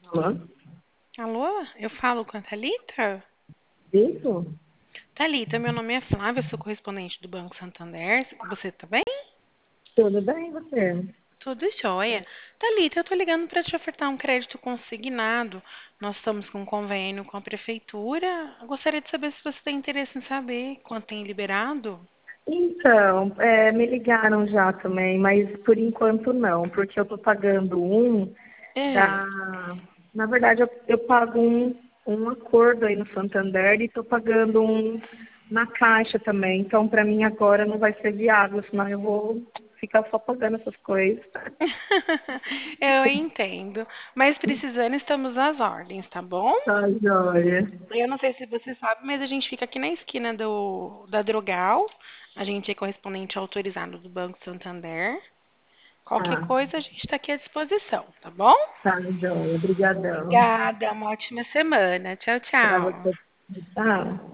Alô? Alô, eu falo com a Thalita? Isso? Thalita, meu nome é Flávia, sou correspondente do Banco Santander. Você tá bem? Tudo bem, você? Tudo jóia. Thalita, eu tô ligando para te ofertar um crédito consignado. Nós estamos com um convênio com a prefeitura. Eu gostaria de saber se você tem interesse em saber quanto tem liberado. Então, me ligaram já também, mas por enquanto não, porque eu estou pagando É. da... Na verdade, eu pago um acordo aí no Santander e estou pagando na Caixa também. Então, para mim agora não vai ser viável, senão eu vou ficar só pagando essas coisas. Eu entendo, mas precisando estamos às ordens, tá bom? Tá, joia. Eu não sei se você sabe, mas a gente fica aqui na esquina da Drogal. A gente é correspondente autorizado do Banco Santander. Qualquer Tá, coisa, a gente está aqui à disposição, tá bom? tá, joia. Obrigadão. Obrigada, uma ótima semana. Tchau, Para tchau. você. Tá.